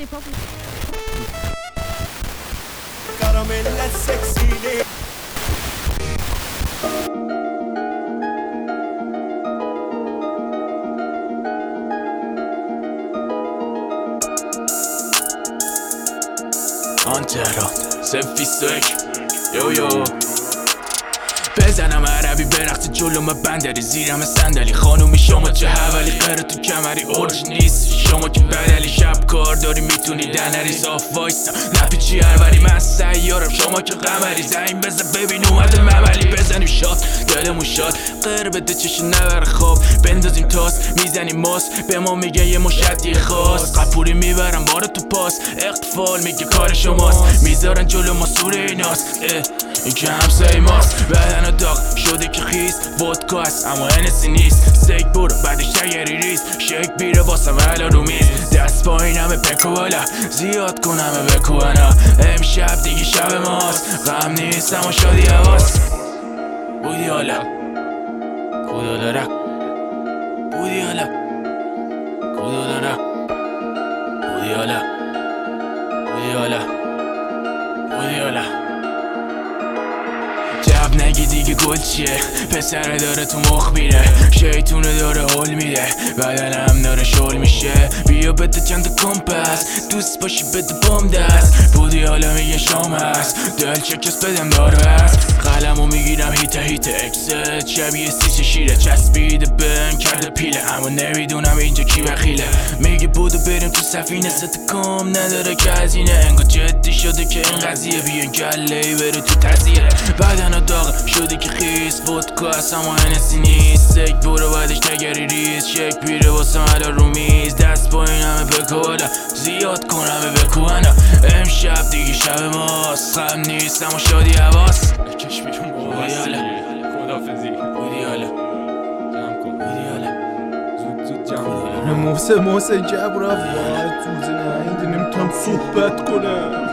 Caramella sexy آنترا 021 یو بزنم عربی برقص جلو من بندری زیرم صندلی خانومی شما چه حوالی قره تو کمری اورج نیست شما که بدلی شب کار داری میتونی دنری صاف وایسا نپیچی هروری من سیارم شما که قمری زنگ بزن ببین اومده مملی بزنیم شاد دلمون شاد قره بده چشم نبر خواب بندازیم تاس میزنیم ماس به ما میگه یه مشتی خاص قپوری میبرم بارو تو پاس اقفال میگه کار شماست میذارن جلو ما سوره ایناست این که همسای ماست بدن داغ شده که خیز ودکا هست اما انسی نیست سیک برو بعدش تگری ریز شیک بیره واسم علا رو میز دست پایین همه بکو بالا زیاد کن همه بکو انا امشب دیگه شب ماست غم نیست اما شادی حواس بودی حالا کودو دارم بودی حالا کودو دارم بودی حالا بودی حالا بودی حالا جب نگی دیگه گل چیه پسره داره تو مخ میره شیطونه داره حل میده بدنم داره شل میشه بیا بده چند کمپس دوست باشی بده بام دست بودی حالا میگه شام هست دل چکس بدم دار هست قلمو میگیرم هیت اکست شبیه سیش شیره چسبیده بهم کرده پیله اما نمیدونم اینجا کی بخیله میگه بودو بریم تو سفینه ست کم نداره که هزینه انگار جدی شده که این قضیه بیا گله بره تو تزیه بدن داغ شده که خیس ودکا هست اما انسی نیست سک برو بعدش تگری ریز شک بیره واسم علا رو میز دست پایین همه بکو بالا زیاد کن همه بکو انا امشب دیگه شب ماست غم نیست اما شادی حواس کش بیرون بودی حالا خدافزی بودی حالا جمع کن بودی حالا زود جمع کن محسن جب رفت وای توزه نه اینده نمیتونم صحبت کنم